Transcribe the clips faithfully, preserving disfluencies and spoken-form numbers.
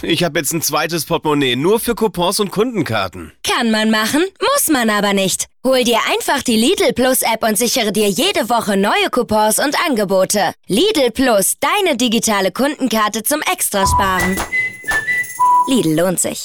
Ich habe jetzt ein zweites Portemonnaie, nur für Coupons und Kundenkarten. Kann man machen, muss man aber nicht. Hol dir einfach die Lidl Plus App und sichere dir jede Woche neue Coupons und Angebote. Lidl Plus, deine digitale Kundenkarte zum Extrasparen. Lidl lohnt sich.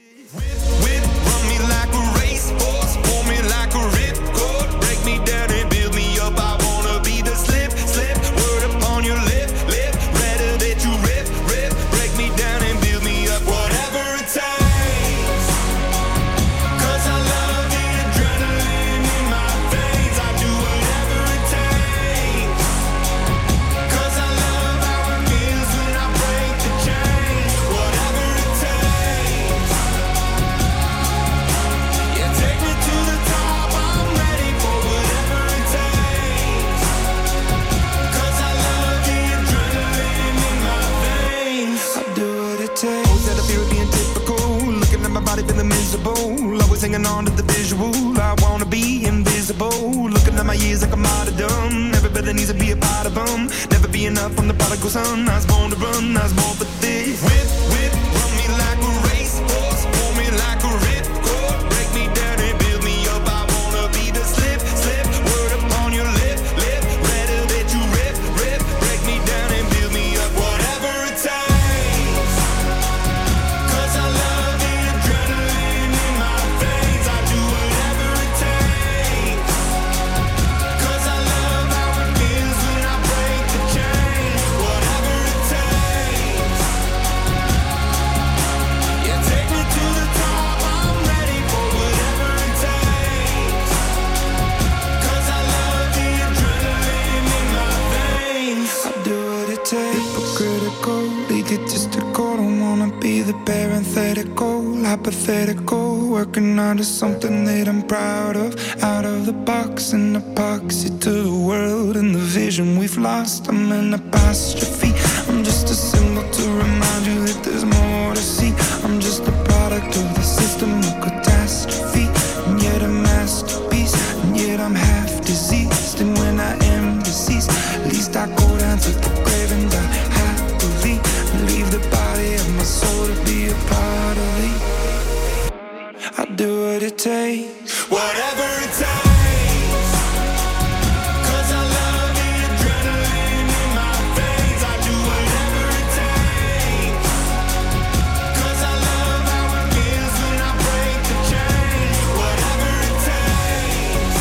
Hanging on to the visual, I wanna be invisible. Looking at my years like I'm out of dumb. Everybody needs to be a part of them. Never be enough from the prodigal son. I was born to run, I was born for this. Whip, whip, run me like a racehorse. Pull me like a ripcord. Break me down and build me up. I wanna be the slip, slip. Word upon your lip, lip. Rather that you rip, rip. Break me down and build me up. Whatever it takes. Cause I love the adrenaline in my veins. I do whatever it takes. Cause I love how it feels when I break the chains. Whatever it takes. Yeah, take me to the top. I'm ready for whatever it takes. Cause I love the adrenaline in my veins. I do what it takes. Hypocritical, egotistical. Don't wanna be the parenthetical, hypothetical. Working out of something that I'm proud of. Out of the box, an epoxy to the world and the vision we've lost. I'm an apostrophe. I'm just a symbol to remind you that there's more to see. I'm just a product of the system of catastrophe. And yet a masterpiece. And yet I'm half diseased. And when I am deceased, at least I go down to the grave and die happily. Leave the body of my soul to be a part of me. I do what it takes. Whatever it takes. Cause I love the adrenaline in my veins. I do whatever it takes. Cause I love how it feels when I break the chains. Whatever it takes.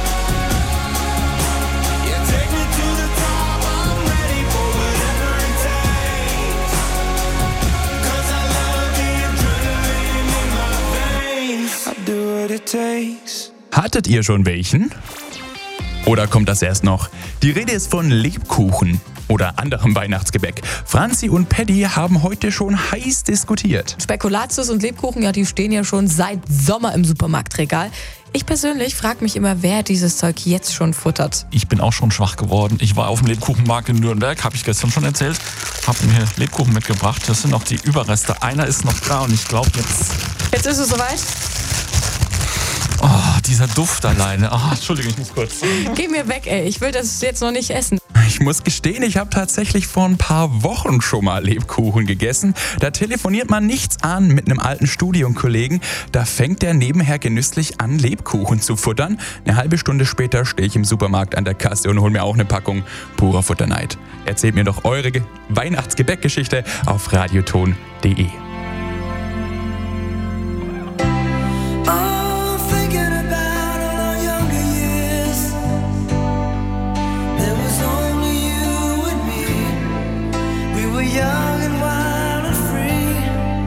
Yeah, take me to the top. I'm ready for whatever it takes. Cause I love the adrenaline in my veins. I do what it takes. Hattet ihr schon welchen? Oder kommt das erst noch? Die Rede ist von Lebkuchen oder anderem Weihnachtsgebäck. Franzi und Paddy haben heute schon heiß diskutiert. Spekulatius und Lebkuchen, ja, die stehen ja schon seit Sommer im Supermarktregal. Ich persönlich frage mich immer, wer dieses Zeug jetzt schon futtert. Ich bin auch schon schwach geworden. Ich war auf dem Lebkuchenmarkt in Nürnberg, habe ich gestern schon erzählt. Habe mir Lebkuchen mitgebracht. Das sind noch die Überreste. Einer ist noch da und ich glaube jetzt... Jetzt ist es soweit. Oh, dieser Duft alleine. Oh, Entschuldigung, ich muss kurz... Geh mir weg, ey. Ich will das jetzt noch nicht essen. Ich muss gestehen, ich habe tatsächlich vor ein paar Wochen schon mal Lebkuchen gegessen. Da telefoniert man nichts an mit einem alten Studienkollegen. Da fängt der nebenher genüsslich an, Lebkuchen zu futtern. Eine halbe Stunde später stehe ich im Supermarkt an der Kasse und hole mir auch eine Packung. Purer Futterneid. Erzählt mir doch eure Ge- Weihnachtsgebäckgeschichte auf radioton punkt de. Young and wild and free.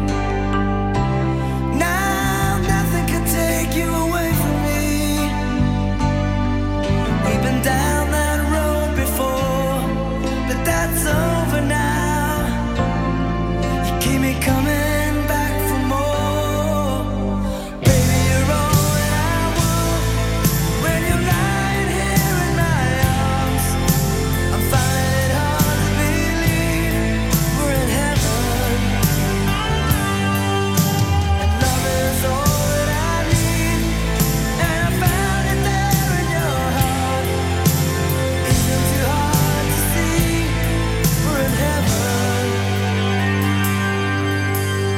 Now nothing can take you away from me. We've been down that road before, but that's over now. You keep me coming back for more. Baby, you're all that I want. When you're lying here in my arms, I'm finding it hard to believe we're in heaven. And love is all that I need, and I found it there in your heart. Isn't too hard to see we're in heaven.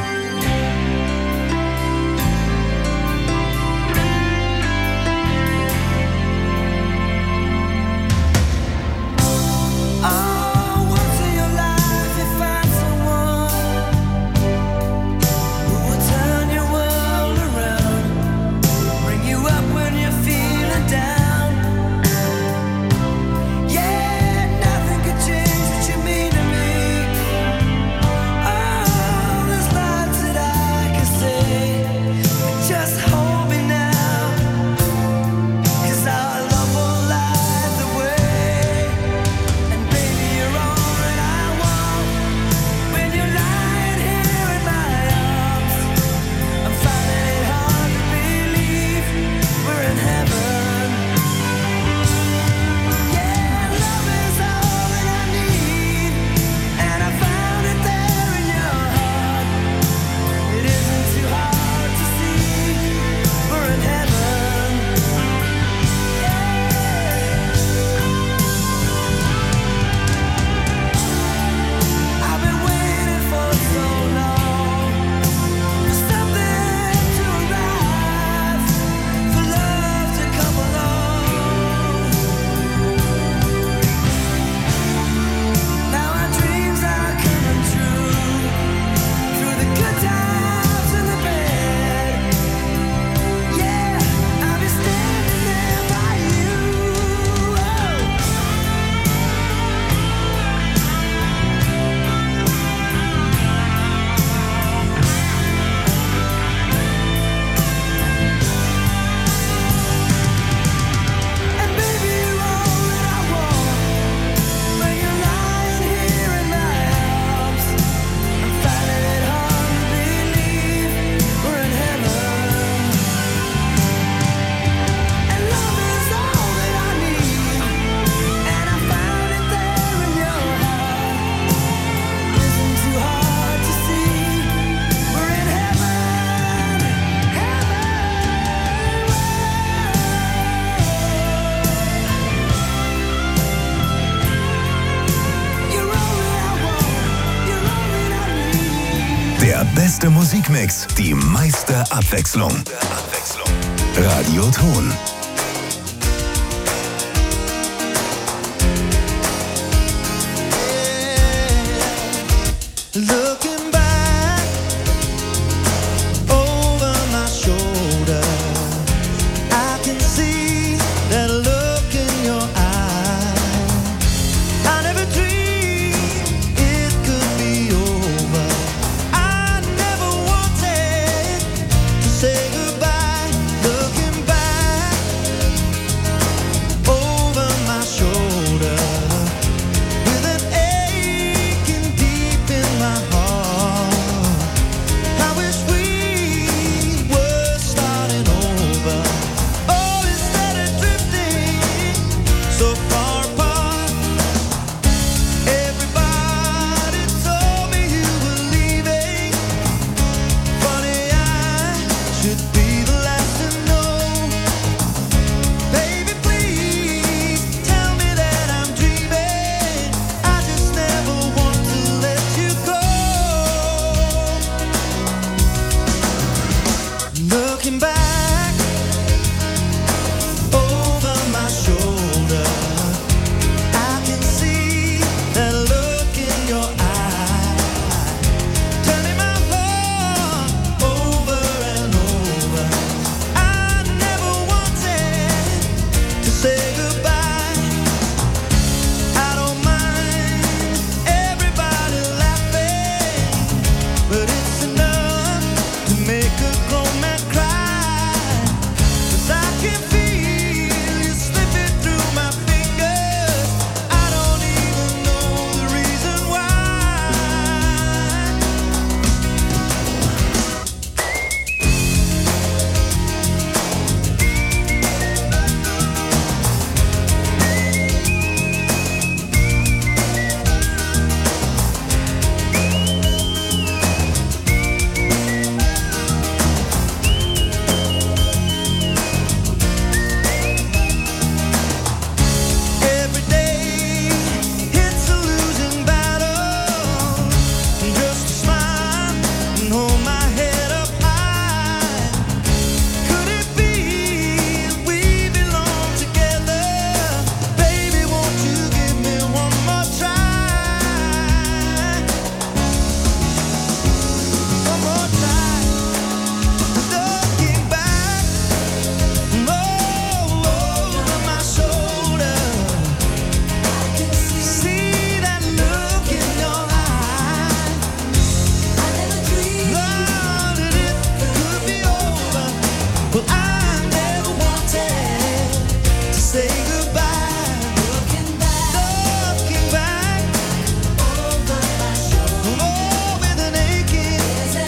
Der beste Musikmix, die meiste Abwechslung. Radioton. Looking back over my shoulder, I can see that look in your eye. I never dreamed it could be over. I never wanted to say goodbye. Looking back over my shoulder, with an aching deep in my heart. I wish we were starting over. Oh, instead of drifting so far apart. Everybody told me you were leaving. Funny, I should be the last to know. Baby, please tell me that I'm dreaming. I just never want to let you go. Looking back over my shoulder, I can see that look in your eye, turning my heart over and over. I never wanted to say goodbye. I don't mind everybody laughing, but it's enough to make a grown man cry. 'Cause I can feel you slipping through my fingers. I don't even know the reason why. Every day it's a losing battle. Just to smile and hold my head up high. Could it be we belong together? Baby, won't you give me one more try? One more try. Looking back over my shoulder, see that look in your eye. I never dreamed that it could be over. Well, I never wanted to say goodbye. Looking back, looking back over my shoulder, oh, with an aching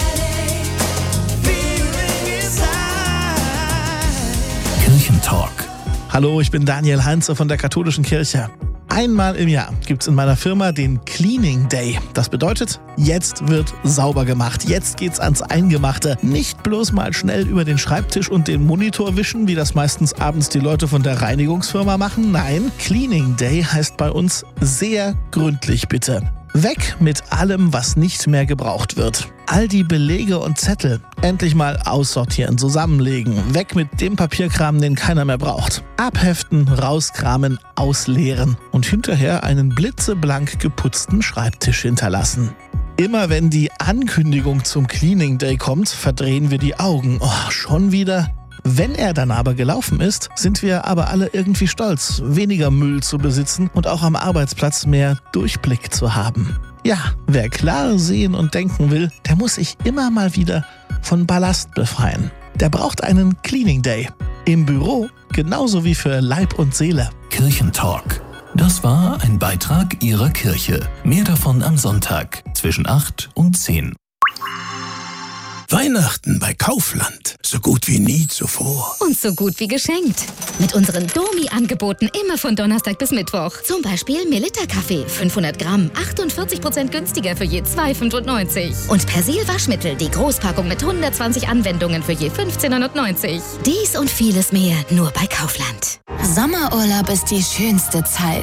feeling inside. Kirchentalk. Hallo, ich bin Daniel Heinze von der Katholischen Kirche. Einmal im Jahr gibt's in meiner Firma den Cleaning Day. Das bedeutet, jetzt wird sauber gemacht. Jetzt geht's ans Eingemachte. Nicht bloß mal schnell über den Schreibtisch und den Monitor wischen, wie das meistens abends die Leute von der Reinigungsfirma machen. Nein, Cleaning Day heißt bei uns sehr gründlich bitte. Weg mit allem, was nicht mehr gebraucht wird. All die Belege und Zettel endlich mal aussortieren, zusammenlegen. Weg mit dem Papierkram, den keiner mehr braucht. Abheften, rauskramen, ausleeren und hinterher einen blitzeblank geputzten Schreibtisch hinterlassen. Immer wenn die Ankündigung zum Cleaning Day kommt, verdrehen wir die Augen. Oh, schon wieder? Wenn er dann aber gelaufen ist, sind wir aber alle irgendwie stolz, weniger Müll zu besitzen und auch am Arbeitsplatz mehr Durchblick zu haben. Ja, wer klar sehen und denken will, der muss sich immer mal wieder von Ballast befreien. Der braucht einen Cleaning Day. Im Büro genauso wie für Leib und Seele. Kirchentalk. Das war ein Beitrag Ihrer Kirche. Mehr davon am Sonntag zwischen acht und zehn. Weihnachten bei Kaufland. So gut wie nie zuvor. Und so gut wie geschenkt. Mit unseren Domi-Angeboten immer von Donnerstag bis Mittwoch. Zum Beispiel Melitta-Kaffee, fünfhundert Gramm, achtundvierzig Prozent günstiger für je zwei Euro fünfundneunzig. Und Persil-Waschmittel, die Großpackung mit hundertzwanzig Anwendungen für je fünfzehn Euro neunzig. Dies und vieles mehr nur bei Kaufland. Sommerurlaub ist die schönste Zeit.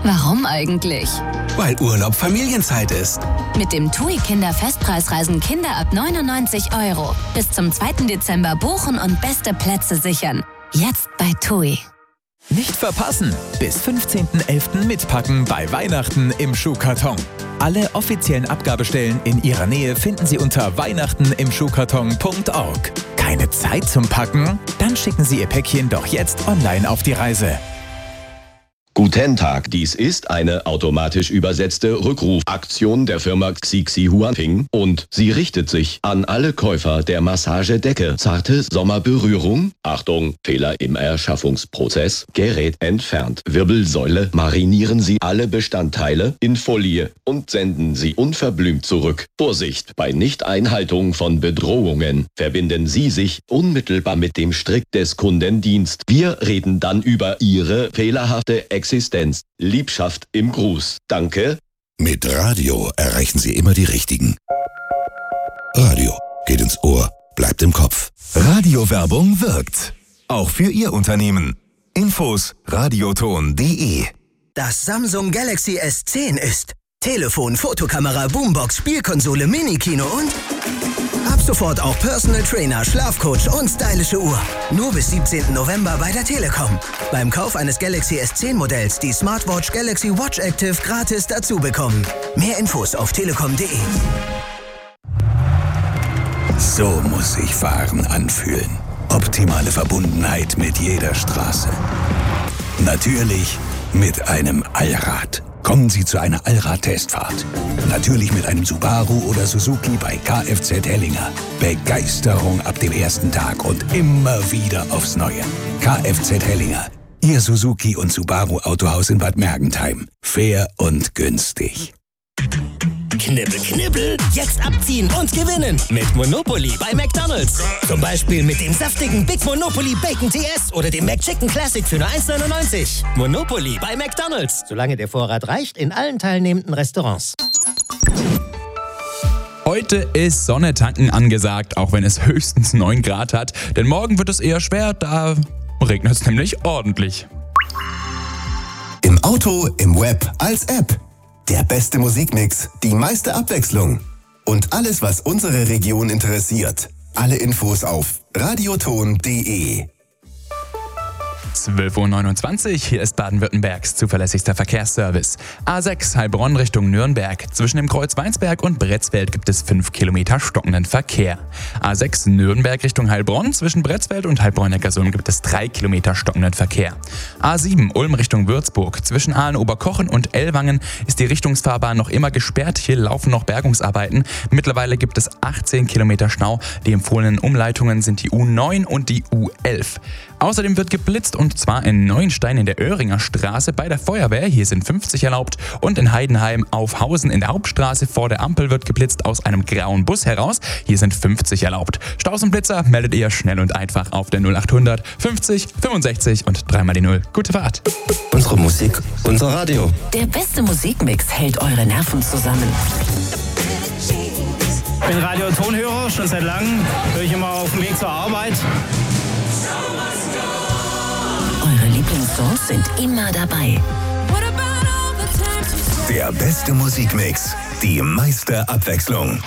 Warum eigentlich? Weil Urlaub Familienzeit ist. Mit dem TUI Kinder Festpreisreisen Kinder ab neunundneunzig Euro. Bis zum zweiten Dezember buchen und beste Plätze sichern. Jetzt bei TUI. Nicht verpassen! Bis fünfzehnten elften mitpacken bei Weihnachten im Schuhkarton. Alle offiziellen Abgabestellen in Ihrer Nähe finden Sie unter weihnachten im schuhkarton punkt org. Keine Zeit zum Packen? Dann schicken Sie Ihr Päckchen doch jetzt online auf die Reise. Guten Tag, dies ist eine automatisch übersetzte Rückrufaktion der Firma Xixi Huanping und sie richtet sich an alle Käufer der Massagedecke. Zarte Sommerberührung. Achtung, Fehler im Erschaffungsprozess. Gerät entfernt. Wirbelsäule. Marinieren Sie alle Bestandteile in Folie und senden sie unverblümt zurück. Vorsicht bei Nichteinhaltung von Bedrohungen. Verbinden Sie sich unmittelbar mit dem Strick des Kundendienst. Wir reden dann über Ihre fehlerhafte Existenz. Existenz. Liebschaft im Gruß. Danke. Mit Radio erreichen Sie immer die Richtigen. Radio geht ins Ohr, bleibt im Kopf. Radiowerbung wirkt. Auch für Ihr Unternehmen. Infos radioton punkt de. Das Samsung Galaxy S zehn ist Telefon, Fotokamera, Boombox, Spielkonsole, Minikino und ab sofort auch Personal Trainer, Schlafcoach und stylische Uhr. Nur bis siebzehnten November bei der Telekom. Beim Kauf eines Galaxy S zehn Modells die Smartwatch Galaxy Watch Active gratis dazu bekommen. Mehr Infos auf telekom punkt de. So muss sich Fahren anfühlen. Optimale Verbundenheit mit jeder Straße. Natürlich mit einem Allrad. Kommen Sie zu einer Allrad-Testfahrt. Natürlich mit einem Subaru oder Suzuki bei Kfz Hellinger. Begeisterung ab dem ersten Tag und immer wieder aufs Neue. Kfz Hellinger. Ihr Suzuki und Subaru Autohaus in Bad Mergentheim. Fair und günstig. Knibbel, knibbel, jetzt abziehen und gewinnen mit Monopoly bei McDonald's. Zum Beispiel mit dem saftigen Big Monopoly Bacon T S oder dem McChicken Classic für nur eins neunundneunzig. Monopoly bei McDonald's. Solange der Vorrat reicht, in allen teilnehmenden Restaurants. Heute ist Sonne tanken angesagt, auch wenn es höchstens neun Grad hat. Denn morgen wird es eher schwer, da regnet es nämlich ordentlich. Im Auto, im Web, als App. Der beste Musikmix, die meiste Abwechslung. Und alles, was unsere Region interessiert. Alle Infos auf radioton punkt de. zwölf Uhr neunundzwanzig, hier ist Baden-Württembergs zuverlässigster Verkehrsservice. A sechs Heilbronn Richtung Nürnberg. Zwischen dem Kreuz Weinsberg und Bretzfeld gibt es fünf Kilometer stockenden Verkehr. A sechs Nürnberg Richtung Heilbronn. Zwischen Bretzfeld und Heilbronn-Neckarsulm gibt es drei Kilometer stockenden Verkehr. A sieben Ulm Richtung Würzburg. Zwischen Aalen-Oberkochen und Ellwangen ist die Richtungsfahrbahn noch immer gesperrt. Hier laufen noch Bergungsarbeiten. Mittlerweile gibt es achtzehn Kilometer Stau. Die empfohlenen Umleitungen sind die U neun und die U elf. Außerdem wird geblitzt und zwar in Neuenstein in der Oehringer Straße bei der Feuerwehr. Hier sind fünfzig erlaubt. Und in Heidenheim auf Hausen in der Hauptstraße vor der Ampel wird geblitzt aus einem grauen Bus heraus. Hier sind fünfzig erlaubt. Staus und Blitzer meldet ihr schnell und einfach auf der null achthundert fünfzig fünfundsechzig und dreimal die null. Gute Fahrt. Unsere Musik, unser Radio. Der beste Musikmix hält eure Nerven zusammen. Ich bin Radio-Tonhörer, schon seit langem. Höre ich immer auf dem Weg zur Arbeit. Eure Lieblingssongs sind immer dabei. Der beste Musikmix, die meiste Abwechslung.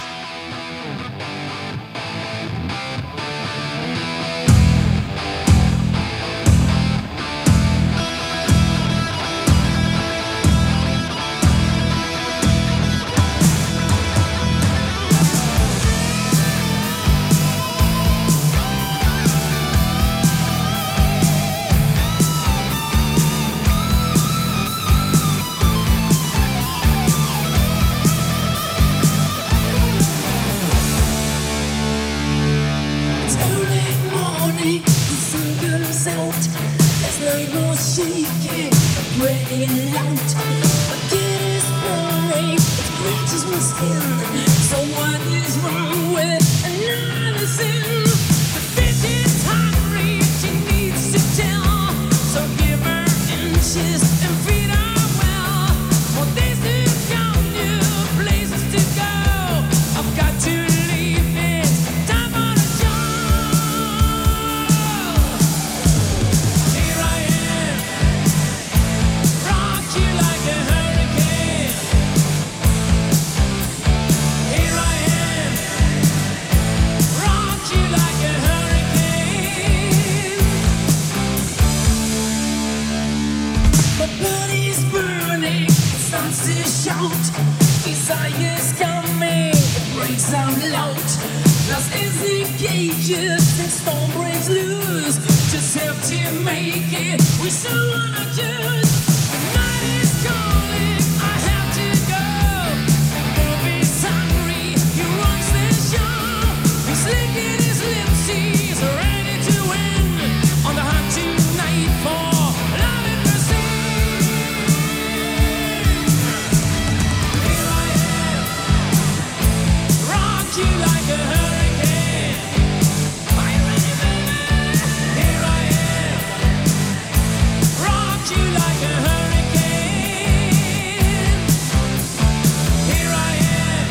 Rock you like a Las encages and storm breaks loose. Just help to make it. We still wanna choose. The night is calling. I have to go. Bobby's hungry. He runs the show. He's licking his lips. He's ready to win. On the hunt tonight for love and mercy. Here I am. Rock you like a hurricane. Are you ready, baby? Here I am. Rock you like a hurricane. Here I am.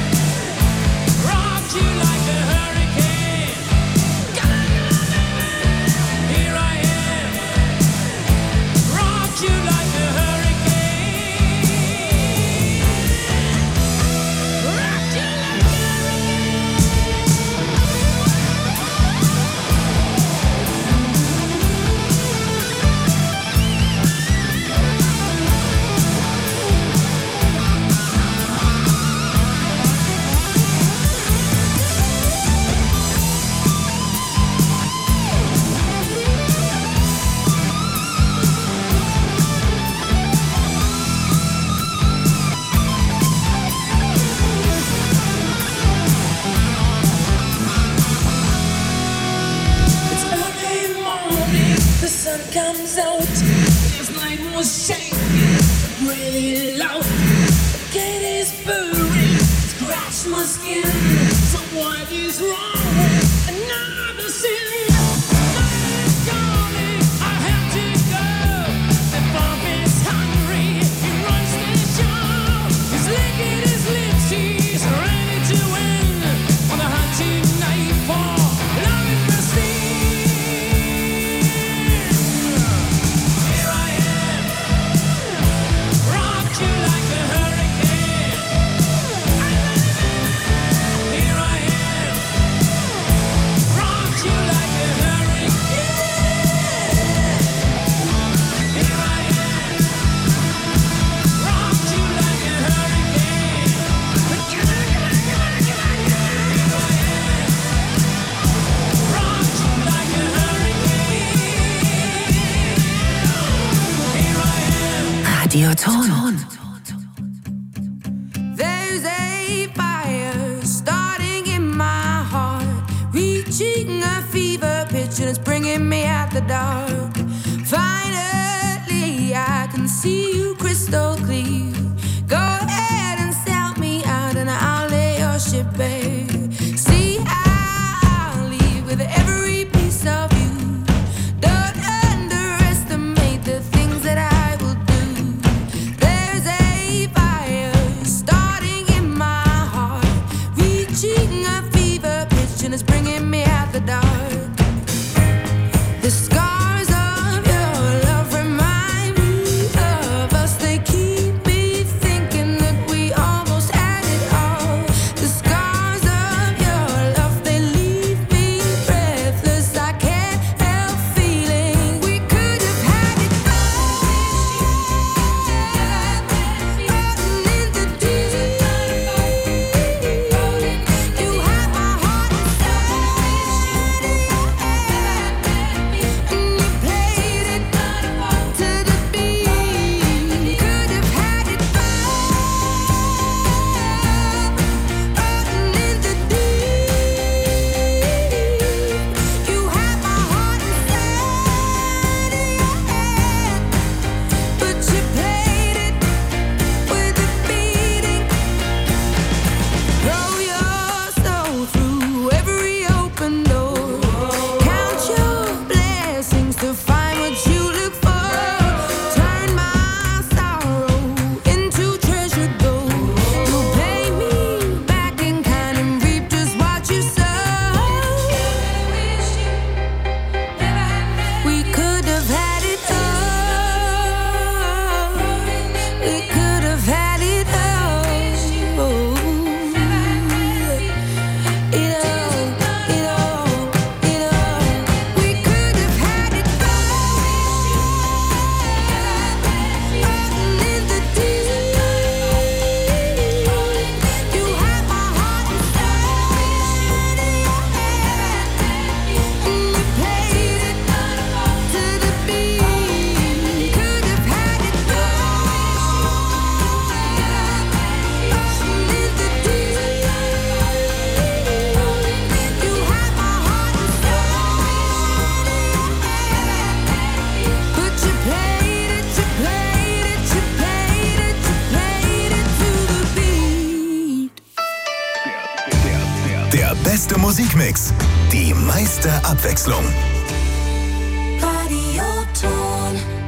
Rock you like a hurricane. Come on, come on, baby. Here I am. Rock you like a hurricane. Rock you like a It's early morning, the sun comes out. This night was shaking, really loud. The cat is purring, scratch my skin. So what is wrong? Another sin. Night is calling, I have to go. The Bob is hungry, he runs the show. He's licking his lips, he's ready to win. On the hunt tonight for love and mercy. Here I am, rock you like a hurricane. Here I am, rock you like a hurricane. Here I am, rock you like a hurricane. Here I am, rock you like a hurricane. Here I am. Radioton. There's a fire starting in my heart, reaching a fever pitch and it's bringing me out the dark. Finally, I can see you crystal clear. Go ahead and sell me out and I'll lay your ship bare. See, I'll leave with every piece of you. Don't underestimate the things that I will do. There's a fire starting in my heart, reaching a fever pitch and it's bringing me out the dark. The scars Der beste Musikmix, die meiste Abwechslung. Radioton.